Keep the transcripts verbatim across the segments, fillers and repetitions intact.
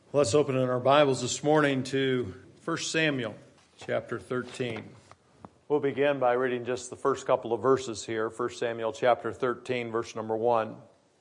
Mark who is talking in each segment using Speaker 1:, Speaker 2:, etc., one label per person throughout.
Speaker 1: Let's open in our Bibles this morning to First Samuel chapter thirteen. We'll begin by reading just the first couple of verses here. First Samuel chapter thirteen, verse number one.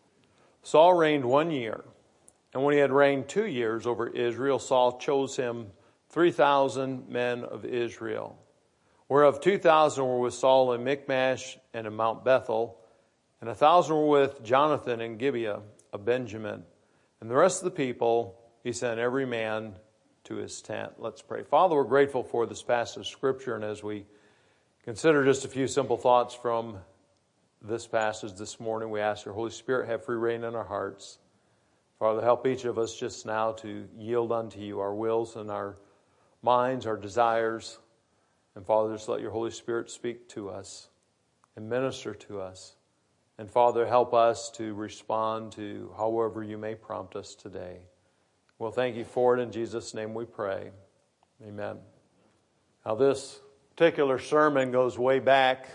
Speaker 1: Saul reigned one year, and when he had reigned two years over Israel, Saul chose him three thousand men of Israel, whereof two thousand were with Saul in Michmash and in Mount Bethel, and a thousand were with Jonathan in Gibeah of Benjamin, and the rest of the people he sent every man to his tent. Let's pray. Father, we're grateful for this passage of Scripture, and as we consider just a few simple thoughts from this passage this morning, we ask your Holy Spirit have free reign in our hearts. Father, help each of us just now to yield unto you our wills and our minds, our desires. And Father, just let your Holy Spirit speak to us and minister to us. And Father, help us to respond to however you may prompt us today. Well, thank you for it. In Jesus' name we pray. Amen. Now, this particular sermon goes way back.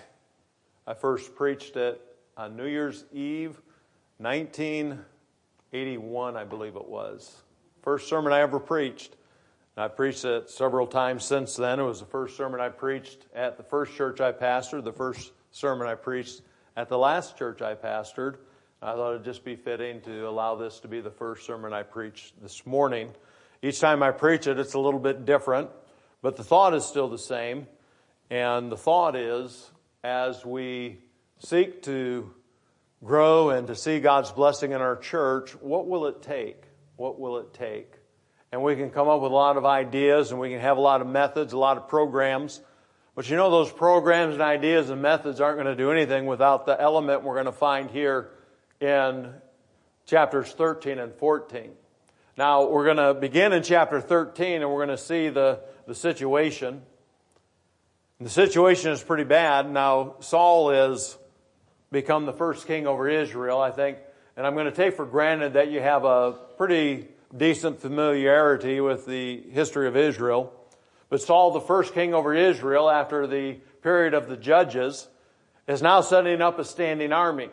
Speaker 1: I first preached it on New Year's Eve, nineteen eighty-one, I believe it was. First sermon I ever preached. And I preached it several times since then. It was the first sermon I preached at the first church I pastored, the first sermon I preached at the last church I pastored. I thought it'd just be fitting to allow this to be the first sermon I preached this morning. Each time I preach it, it's a little bit different, but the thought is still the same. And the thought is, as we seek to grow and to see God's blessing in our church, what will it take? What will it take? And we can come up with a lot of ideas, and we can have a lot of methods, a lot of programs. But you know, those programs and ideas and methods aren't going to do anything without the element we're going to find here in chapters thirteen and fourteen. Now, we're going to begin in chapter thirteen, and we're going to see the, the situation. And the situation is pretty bad. Now, Saul has become the first king over Israel, I think, and I'm going to take for granted that you have a pretty decent familiarity with the history of Israel. But Saul, the first king over Israel after the period of the judges, is now setting up a standing army.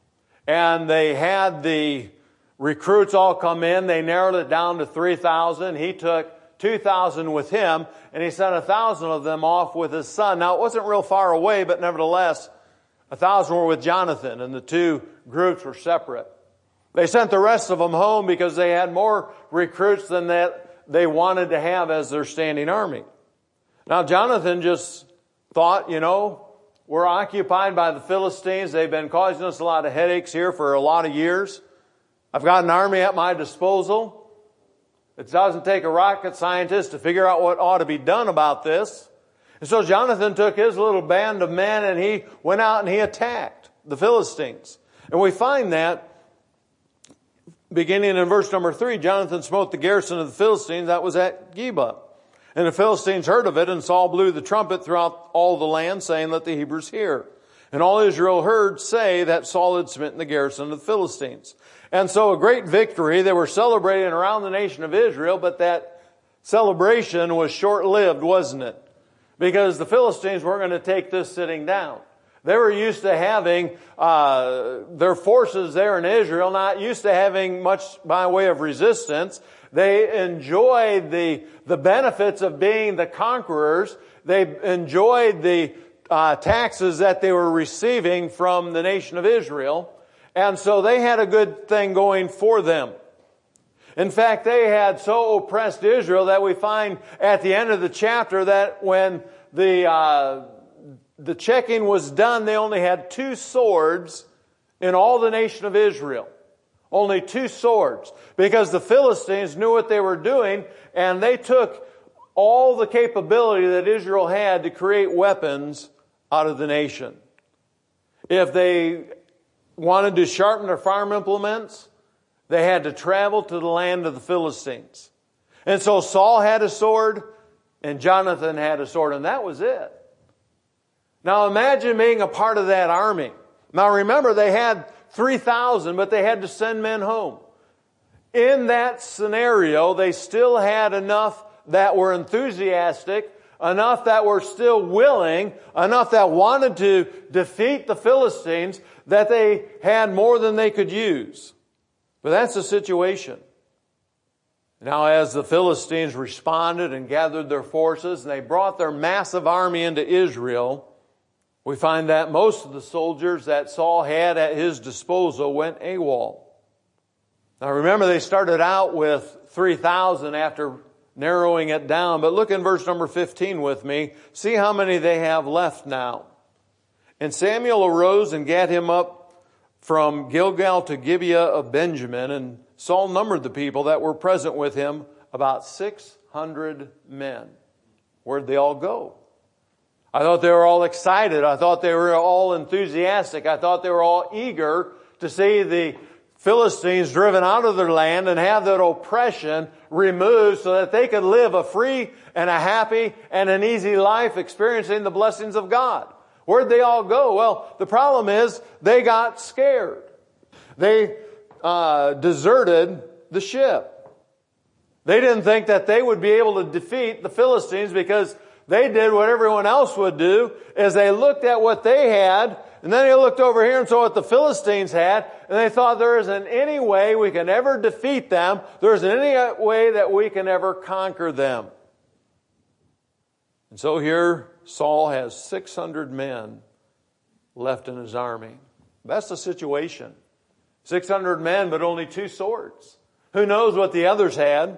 Speaker 1: And they had the recruits all come in. They narrowed it down to three thousand. He took two thousand with him, and he sent one thousand of them off with his son. Now, it wasn't real far away, but nevertheless, one thousand were with Jonathan, and the two groups were separate. They sent the rest of them home because they had more recruits than that they wanted to have as their standing army. Now, Jonathan just thought, you know, we're occupied by the Philistines. They've been causing us a lot of headaches here for a lot of years. I've got an army at my disposal. It doesn't take a rocket scientist to figure out what ought to be done about this. And so Jonathan took his little band of men and he went out and he attacked the Philistines. And we find that beginning in verse number three, Jonathan smote the garrison of the Philistines. That was at Geba. And the Philistines heard of it, and Saul blew the trumpet throughout all the land, saying, "Let the Hebrews hear." And all Israel heard say that Saul had smitten the garrison of the Philistines. And so a great victory. They were celebrating around the nation of Israel, but that celebration was short-lived, wasn't it? Because the Philistines weren't going to take this sitting down. They were used to having uh their forces there in Israel, not used to having much by way of resistance. They enjoyed the the benefits of being the conquerors. They enjoyed the uh taxes that they were receiving from the nation of Israel. And so they had a good thing going for them. In fact, they had so oppressed Israel that we find at the end of the chapter that when the uh the checking was done, they only had two swords in all the nation of Israel. Only two swords. Because the Philistines knew what they were doing, and they took all the capability that Israel had to create weapons out of the nation. If they wanted to sharpen their farm implements, they had to travel to the land of the Philistines. And so Saul had a sword, and Jonathan had a sword, and that was it. Now imagine being a part of that army. Now remember, they had three thousand, but they had to send men home. In that scenario, they still had enough that were enthusiastic, enough that were still willing, enough that wanted to defeat the Philistines, that they had more than they could use. But that's the situation. Now as the Philistines responded and gathered their forces and they brought their massive army into Israel, we find that most of the soldiers that Saul had at his disposal went AWOL. Now remember, they started out with three thousand after narrowing it down. But look in verse number fifteen with me. See how many they have left now. And Samuel arose and gat him up from Gilgal to Gibeah of Benjamin. And Saul numbered the people that were present with him, about six hundred men. Where'd they all go? I thought they were all excited. I thought they were all enthusiastic. I thought they were all eager to see the Philistines driven out of their land and have that oppression removed so that they could live a free and a happy and an easy life experiencing the blessings of God. Where'd they all go? Well, the problem is they got scared. They uh, deserted the ship. They didn't think that they would be able to defeat the Philistines because they did what everyone else would do, is they looked at what they had, and then they looked over here and saw what the Philistines had, and they thought there isn't any way we can ever defeat them. There isn't any way that we can ever conquer them. And so here Saul has six hundred men left in his army. That's the situation. six hundred men, but only two swords. Who knows what the others had?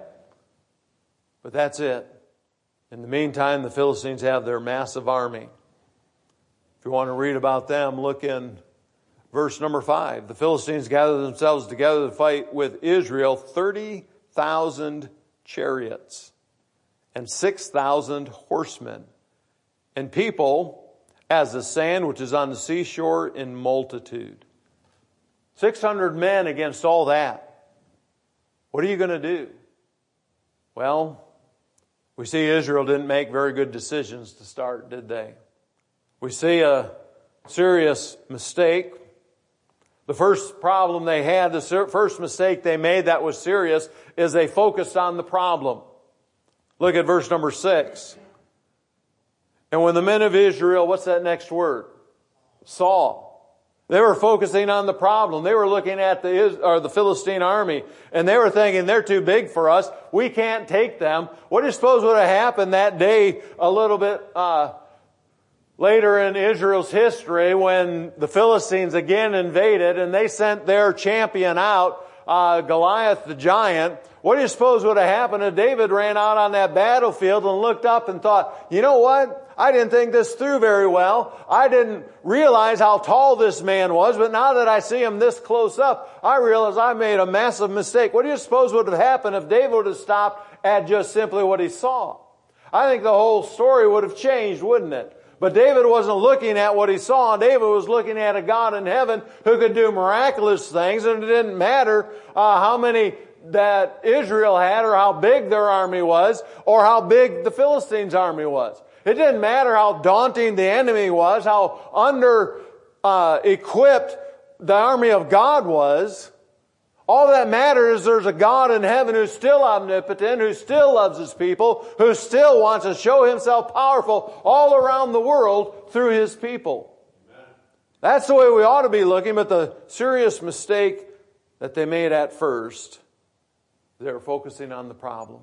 Speaker 1: But that's it. In the meantime, the Philistines have their massive army. If you want to read about them, look in verse number five. The Philistines gathered themselves together to fight with Israel, thirty thousand chariots and six thousand horsemen, and people as the sand which is on the seashore in multitude. six hundred men against all that. What are you going to do? Well, we see Israel didn't make very good decisions to start, did they? We see a serious mistake. The first problem they had, the first mistake they made that was serious, is they focused on the problem. Look at verse number six. And when the men of Israel, what's that next word? Saw. They were focusing on the problem. They were looking at the, or the Philistine army, and they were thinking, they're too big for us. We can't take them. What do you suppose would have happened that day a little bit uh, later in Israel's history when the Philistines again invaded and they sent their champion out, uh, Goliath the giant? What do you suppose would have happened if David ran out on that battlefield and looked up and thought, you know what? I didn't think this through very well. I didn't realize how tall this man was, but now that I see him this close up, I realize I made a massive mistake. What do you suppose would have happened if David would have stopped at just simply what he saw? I think the whole story would have changed, wouldn't it? But David wasn't looking at what he saw. David was looking at a God in heaven who could do miraculous things, and it didn't matter uh, how many that Israel had or how big their army was or how big the Philistines' army was. It didn't matter how daunting the enemy was, how under uh, equipped the army of God was. All that matters is there's a God in heaven who's still omnipotent, who still loves his people, who still wants to show himself powerful all around the world through his people. Amen. That's the way we ought to be looking, but the serious mistake that they made at first, they were focusing on the problem.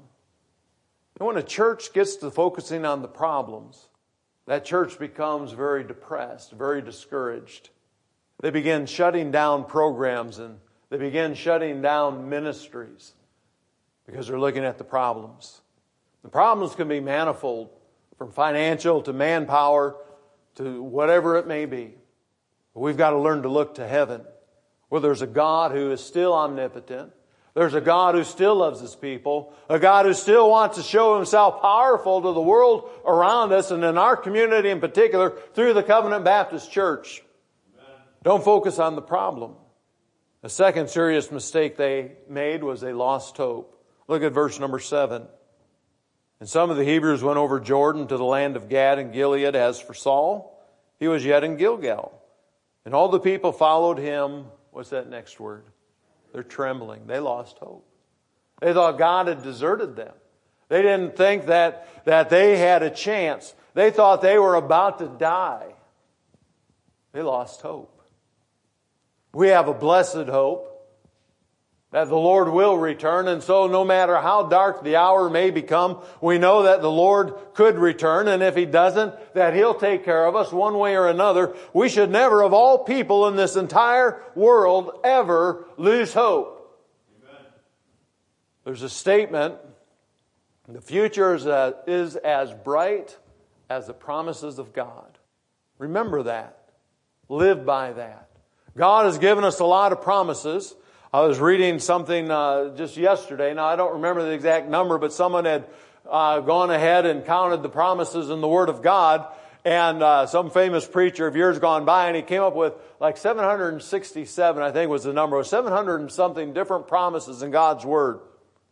Speaker 1: And when a church gets to focusing on the problems, that church becomes very depressed, very discouraged. They begin shutting down programs and they begin shutting down ministries because they're looking at the problems. The problems can be manifold, from financial to manpower to whatever it may be. But we've got to learn to look to heaven, where there's a God who is still omnipotent. There's a God who still loves his people, a God who still wants to show himself powerful to the world around us and in our community in particular through the Covenant Baptist Church. Amen. Don't focus on the problem. The second serious mistake they made was they lost hope. Look at verse number seven. And some of the Hebrews went over Jordan to the land of Gad and Gilead. As for Saul, he was yet in Gilgal. And all the people followed him. What's that next word? They're trembling. They lost hope. They thought God had deserted them. They didn't think that, that they had a chance. They thought they were about to die. They lost hope. We have a blessed hope. that the Lord will return. And so no matter how dark the hour may become, we know that the Lord could return. And if He doesn't, that He'll take care of us one way or another. We should never, of all people in this entire world, ever lose hope. Amen. There's a statement, the future is, uh, is as bright as the promises of God. Remember that. Live by that. God has given us a lot of promises. I was reading something uh, just yesterday. Now, I don't remember the exact number, but someone had uh, gone ahead and counted the promises in the Word of God. And uh, some famous preacher of years gone by, and he came up with like seven hundred sixty-seven, I think was the number, seven hundred and something different promises in God's Word.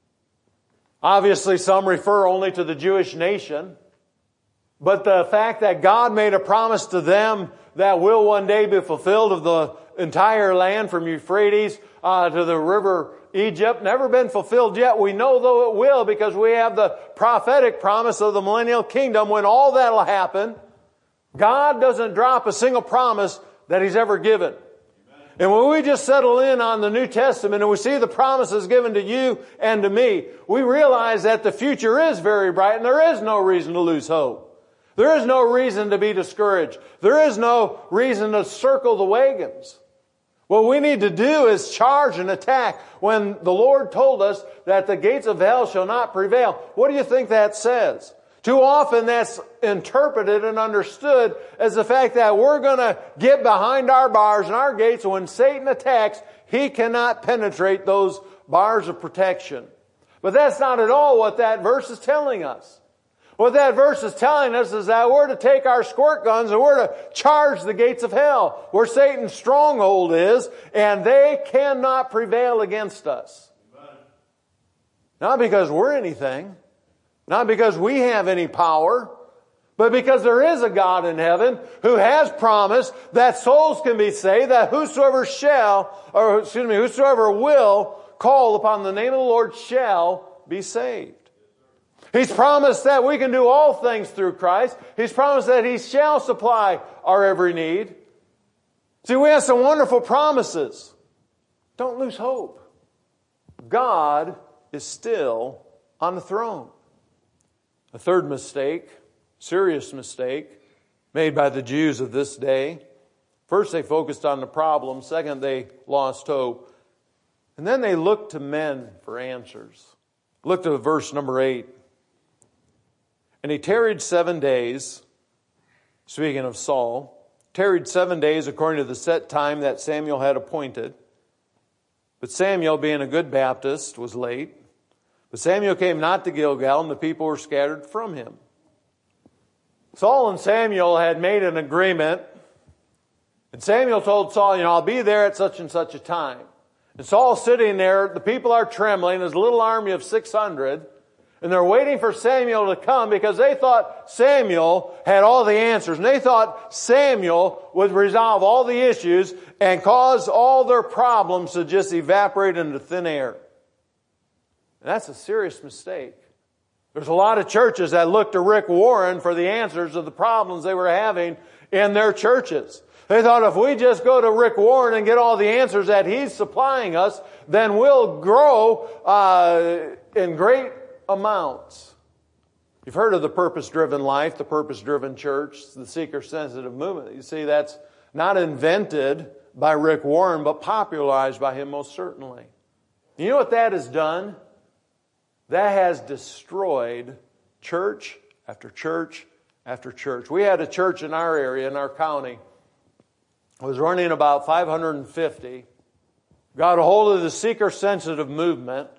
Speaker 1: Obviously, some refer only to the Jewish nation. But the fact that God made a promise to them that will one day be fulfilled of the entire land from Euphrates uh, to the river Egypt, never been fulfilled yet. We know though it will because we have the prophetic promise of the millennial kingdom when all that will happen. God doesn't drop a single promise that He's ever given. And when we just settle in on the New Testament and we see the promises given to you and to me, we realize that the future is very bright and there is no reason to lose hope. There is no reason to be discouraged. There is no reason to circle the wagons. What we need to do is charge and attack. When the Lord told us that the gates of hell shall not prevail, what do you think that says? Too often that's interpreted and understood as the fact that we're going to get behind our bars and our gates, and when Satan attacks, he cannot penetrate those bars of protection. But that's not at all what that verse is telling us. What that verse is telling us is that we're to take our squirt guns and we're to charge the gates of hell, where Satan's stronghold is, and they cannot prevail against us. Amen. Not because we're anything, not because we have any power, but because there is a God in heaven who has promised that souls can be saved, that whosoever shall, or excuse me, whosoever will call upon the name of the Lord shall be saved. He's promised that we can do all things through Christ. He's promised that He shall supply our every need. See, we have some wonderful promises. Don't lose hope. God is still on the throne. A third mistake, serious mistake, made by the Jews of this day. First, they focused on the problem. Second, they lost hope. And then they looked to men for answers. Look to verse number eight. And he tarried seven days, speaking of Saul, tarried seven days according to the set time that Samuel had appointed. But Samuel, being a good Baptist, was late. But Samuel came not to Gilgal, and the people were scattered from him. Saul and Samuel had made an agreement. And Samuel told Saul, you know, I'll be there at such and such a time. And Saul's sitting there, the people are trembling, his little army of six hundred. And they're waiting for Samuel to come because they thought Samuel had all the answers. And they thought Samuel would resolve all the issues and cause all their problems to just evaporate into thin air. And that's a serious mistake. There's a lot of churches that look to Rick Warren for the answers to the problems they were having in their churches. They thought if we just go to Rick Warren and get all the answers that he's supplying us, then we'll grow uh, in great amounts. You've heard of the purpose-driven life, the purpose-driven church, the seeker-sensitive movement. You see, that's not invented by Rick Warren, but popularized by him most certainly. You know what that has done? That has destroyed church after church after church. We had a church in our area, in our county. It was running about five hundred fifty. Got a hold of the seeker-sensitive movement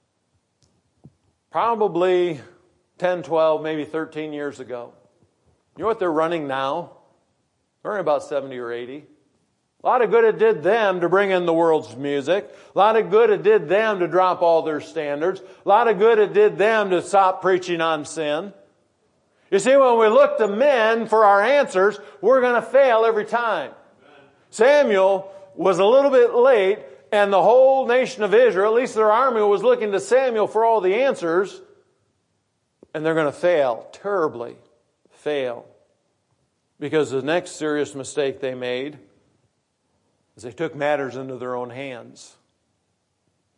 Speaker 1: probably ten, twelve, maybe thirteen years ago. You know what they're running now? They're running about seventy or eighty. A lot of good it did them to bring in the world's music. A lot of good it did them to drop all their standards. A lot of good it did them to stop preaching on sin. You see, when we look to men for our answers, we're going to fail every time. Samuel was a little bit late, and the whole nation of Israel, at least their army, was looking to Samuel for all the answers, and they're going to fail, terribly fail. Because the next serious mistake they made is they took matters into their own hands.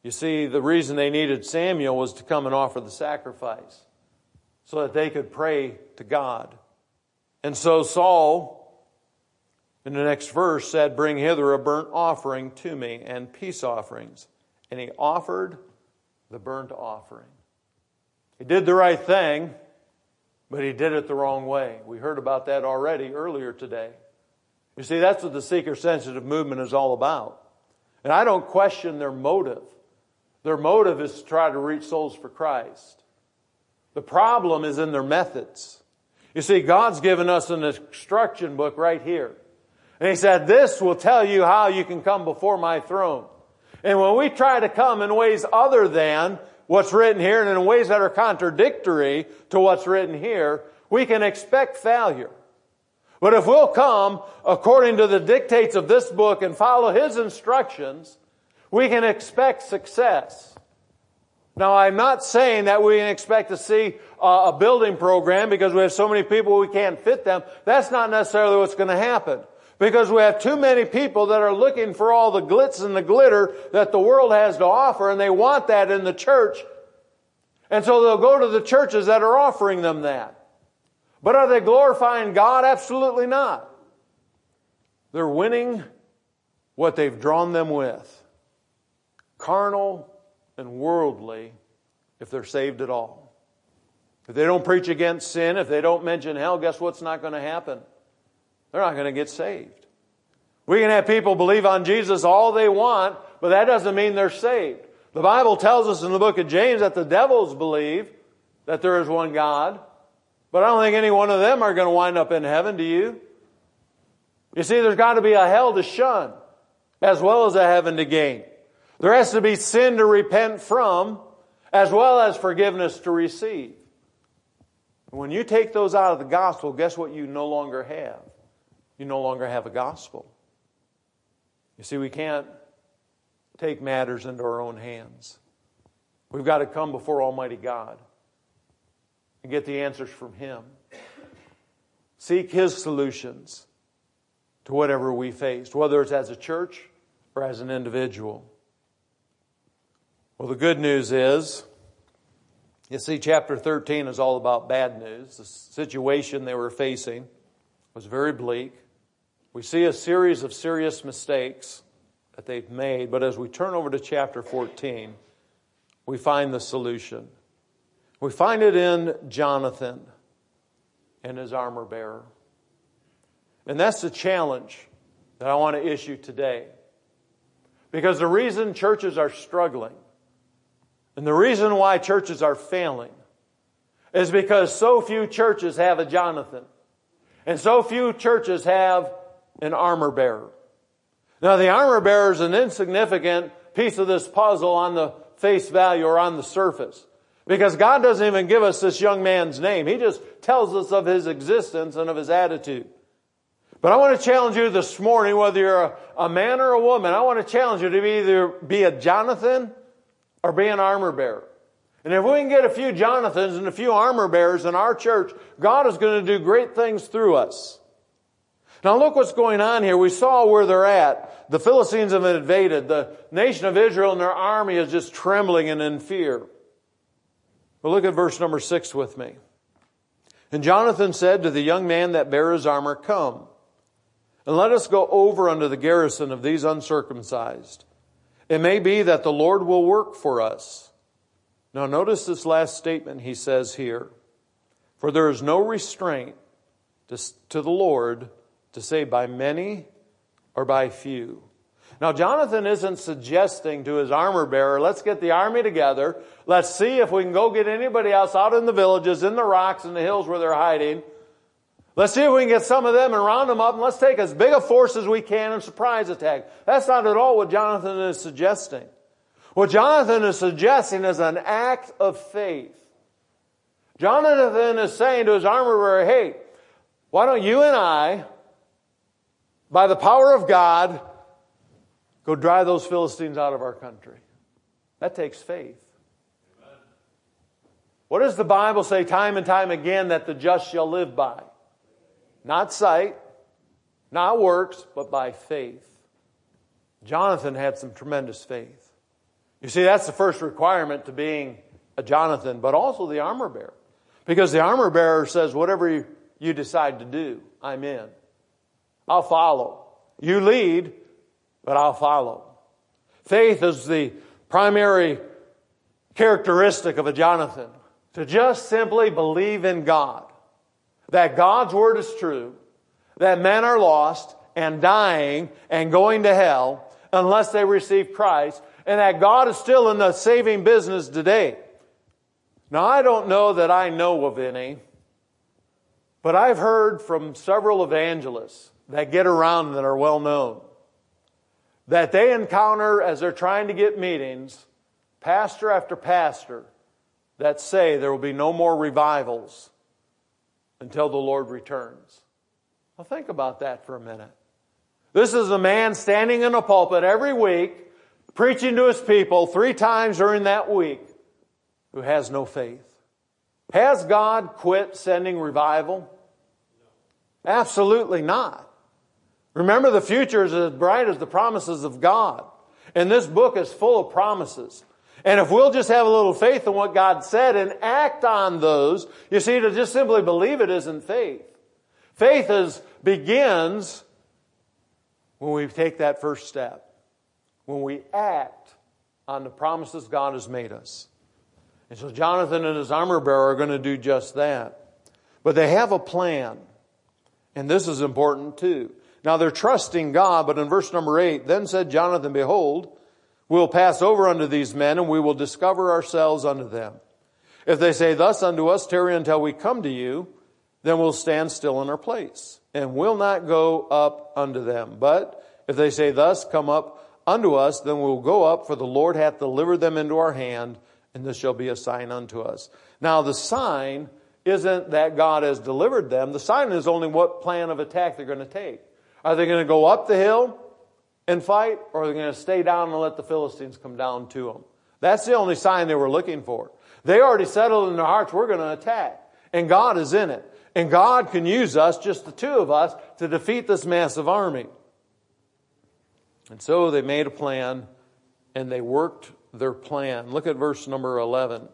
Speaker 1: You see, the reason they needed Samuel was to come and offer the sacrifice so that they could pray to God. And so Saul, in the next verse, said, "Bring hither a burnt offering to me and peace offerings." And he offered the burnt offering. He did the right thing, but he did it the wrong way. We heard about that already earlier today. You see, that's what the seeker-sensitive movement is all about. And I don't question their motive. Their motive is to try to reach souls for Christ. The problem is in their methods. You see, God's given us an instruction book right here. And He said, this will tell you how you can come before my throne. And when we try to come in ways other than what's written here and in ways that are contradictory to what's written here, we can expect failure. But if we'll come according to the dictates of this book and follow His instructions, we can expect success. Now, I'm not saying that we can expect to see a building program because we have so many people we can't fit them. That's not necessarily what's going to happen. Because we have too many people that are looking for all the glitz and the glitter that the world has to offer, and they want that in the church. And so they'll go to the churches that are offering them that. But are they glorifying God? Absolutely not. They're winning what they've drawn them with. Carnal and worldly, if they're saved at all. If they don't preach against sin, if they don't mention hell, guess what's not going to happen? They're not going to get saved. We can have people believe on Jesus all they want, but that doesn't mean they're saved. The Bible tells us in the book of James that the devils believe that there is one God, but I don't think any one of them are going to wind up in heaven, do you? You see, there's got to be a hell to shun as well as a heaven to gain. There has to be sin to repent from as well as forgiveness to receive. When you take those out of the gospel, guess what you no longer have? You no longer have a gospel. You see, we can't take matters into our own hands. We've got to come before Almighty God and get the answers from Him. Seek His solutions to whatever we face, whether it's as a church or as an individual. Well, the good news is, you see, chapter thirteen is all about bad news. The situation they were facing was very bleak. We see a series of serious mistakes that they've made, but as we turn over to chapter fourteen, we find the solution. We find it in Jonathan and his armor bearer. And that's the challenge that I want to issue today. Because the reason churches are struggling and the reason why churches are failing is because so few churches have a Jonathan. And so few churches have an armor bearer. Now, the armor bearer is an insignificant piece of this puzzle on the face value or on the surface. Because God doesn't even give us this young man's name. He just tells us of his existence and of his attitude. But I want to challenge you this morning, whether you're a, a man or a woman, I want to challenge you to be either be a Jonathan or be an armor bearer. And if we can get a few Jonathans and a few armor bearers in our church, God is going to do great things through us. Now look what's going on here. We saw where they're at. The Philistines have invaded. The nation of Israel and their army is just trembling and in fear. Well, look at verse number six with me. And Jonathan said to the young man that bare his armor, "Come, and let us go over unto the garrison of these uncircumcised. It may be that the Lord will work for us." Now notice this last statement he says here. "For there is no restraint to, to the Lord to say by many or by few." Now Jonathan isn't suggesting to his armor bearer, let's get the army together. Let's see if we can go get anybody else out in the villages, in the rocks, in the hills where they're hiding. Let's see if we can get some of them and round them up, and let's take as big a force as we can and surprise attack. That's not at all what Jonathan is suggesting. What Jonathan is suggesting is an act of faith. Jonathan is saying to his armor bearer, hey, why don't you and I, by the power of God, go drive those Philistines out of our country? That takes faith. Amen. What does the Bible say time and time again? That the just shall live by? Not sight, not works, but by faith. Jonathan had some tremendous faith. You see, that's the first requirement to being a Jonathan, but also the armor bearer. Because the armor bearer says, whatever you, you decide to do, I'm in. I'll follow. You lead, but I'll follow. Faith is the primary characteristic of a Jonathan. To just simply believe in God. That God's word is true. That men are lost and dying and going to hell unless they receive Christ. And that God is still in the saving business today. Now, I don't know that I know of any, but I've heard from several evangelists that get around that are well known that they encounter, as they're trying to get meetings, pastor after pastor that say there will be no more revivals until the Lord returns. Well, think about that for a minute. This is a man standing in a pulpit every week, preaching to his people three times during that week, who has no faith. Has God quit sending revival? Absolutely not. Remember, the future is as bright as the promises of God. And this book is full of promises. And if we'll just have a little faith in what God said and act on those, you see, to just simply believe it isn't faith. Faith is, begins when we take that first step. When we act on the promises God has made us. And so Jonathan and his armor bearer are going to do just that. But they have a plan. And this is important too. Now they're trusting God, but in verse number eight, then said Jonathan, behold, we will pass over unto these men, and we will discover ourselves unto them. If they say thus unto us, tarry until we come to you, then we'll stand still in our place, and will not go up unto them. But if they say thus, come up unto us, then we'll go up, for the Lord hath delivered them into our hand, and this shall be a sign unto us. Now the sign isn't that God has delivered them. The sign is only what plan of attack they're going to take. Are they going to go up the hill and fight, or are they going to stay down and let the Philistines come down to them? That's the only sign they were looking for. They already settled in their hearts, we're going to attack. And God is in it. And God can use us, just the two of us, to defeat this massive army. And so they made a plan, and they worked their plan. Look at verse number eleven.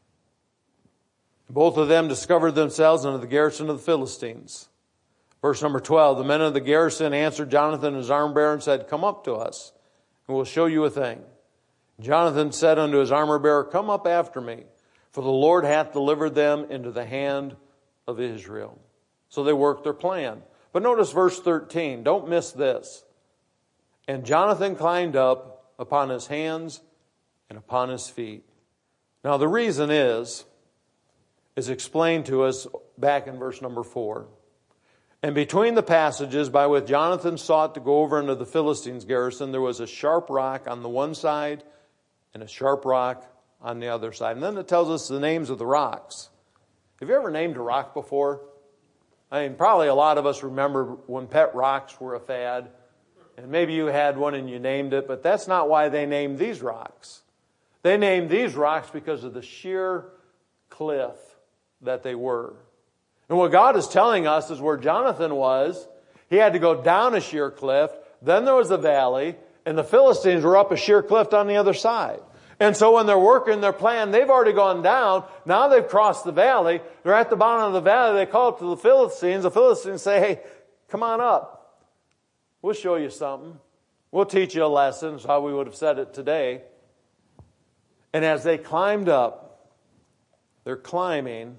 Speaker 1: Both of them discovered themselves under the garrison of the Philistines. Verse number twelve, the men of the garrison answered Jonathan and his armor bearer and said, come up to us, and we'll show you a thing. Jonathan said unto his armor bearer, come up after me, for the Lord hath delivered them into the hand of Israel. So they worked their plan. But notice verse thirteen, don't miss this. And Jonathan climbed up upon his hands and upon his feet. Now the reason is, is explained to us back in verse number four. And between the passages by which Jonathan sought to go over into the Philistines' garrison, there was a sharp rock on the one side and a sharp rock on the other side. And then it tells us the names of the rocks. Have you ever named a rock before? I mean, probably a lot of us remember when pet rocks were a fad. And maybe you had one and you named it, but that's not why they named these rocks. They named these rocks because of the sheer cliff that they were. And what God is telling us is where Jonathan was, he had to go down a sheer cliff, then there was a valley, and the Philistines were up a sheer cliff on the other side. And so when they're working their plan, they've already gone down, now they've crossed the valley, they're at the bottom of the valley, they call up to the Philistines, the Philistines say, hey, come on up. We'll show you something. We'll teach you a lesson, is how we would have said it today. And as they climbed up, they're climbing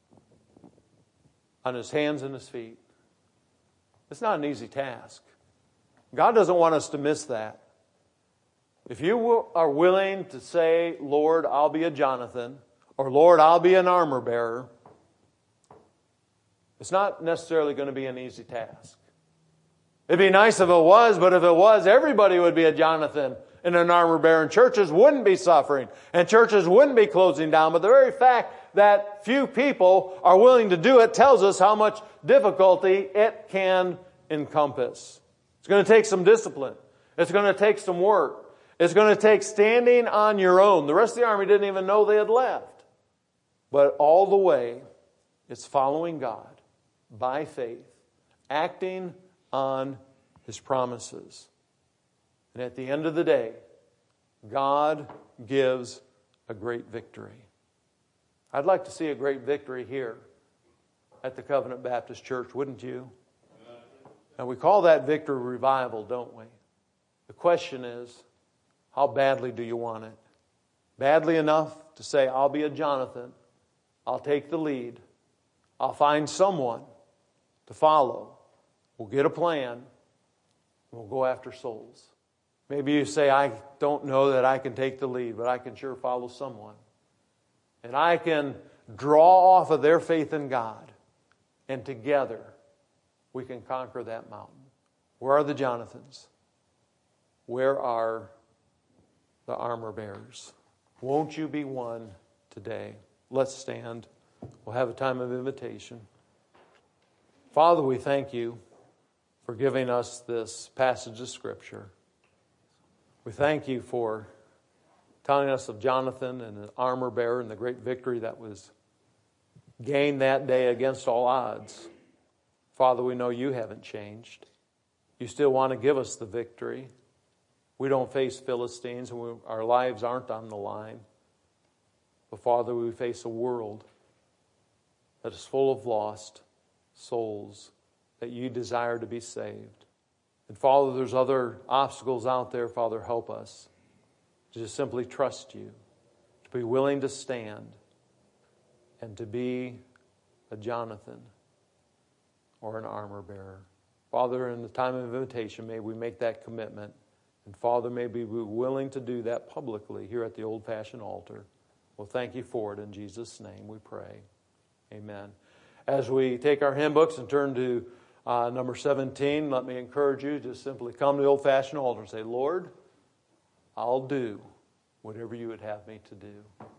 Speaker 1: on his hands and his feet. It's not an easy task. God doesn't want us to miss that. If you are willing to say, Lord, I'll be a Jonathan, or Lord, I'll be an armor bearer, it's not necessarily going to be an easy task. It'd be nice if it was, but if it was, everybody would be a Jonathan and an armor bearer, and churches wouldn't be suffering, and churches wouldn't be closing down. But the very fact that few people are willing to do it tells us how much difficulty it can encompass. It's going to take some discipline. It's going to take some work. It's going to take standing on your own. The rest of the army didn't even know they had left. But all the way, it's following God by faith, acting on His promises. And at the end of the day, God gives a great victory. I'd like to see a great victory here at the Covenant Baptist Church, wouldn't you? And we call that victory revival, don't we? The question is, how badly do you want it? Badly enough to say, I'll be a Jonathan. I'll take the lead. I'll find someone to follow. We'll get a plan. We'll go after souls. Maybe you say, I don't know that I can take the lead, but I can sure follow someone. And I can draw off of their faith in God. And together, we can conquer that mountain. Where are the Jonathans? Where are the armor bearers? Won't you be one today? Let's stand. We'll have a time of invitation. Father, we thank you for giving us this passage of Scripture. We thank you for telling us of Jonathan and the armor bearer and the great victory that was gained that day against all odds. Father, we know you haven't changed. You still want to give us the victory. We don't face Philistines, and we, our lives aren't on the line. But Father, we face a world that is full of lost souls that you desire to be saved. And Father, there's other obstacles out there. Father, help us to just simply trust you, to be willing to stand, and to be a Jonathan or an armor bearer. Father, in the time of invitation, may we make that commitment. And Father, may we be willing to do that publicly here at the old-fashioned altar. Well, thank you for it. In Jesus' name we pray. Amen. As we take our hymn books and turn to uh, number seventeen, let me encourage you to simply come to the old-fashioned altar and say, Lord, I'll do whatever you would have me to do.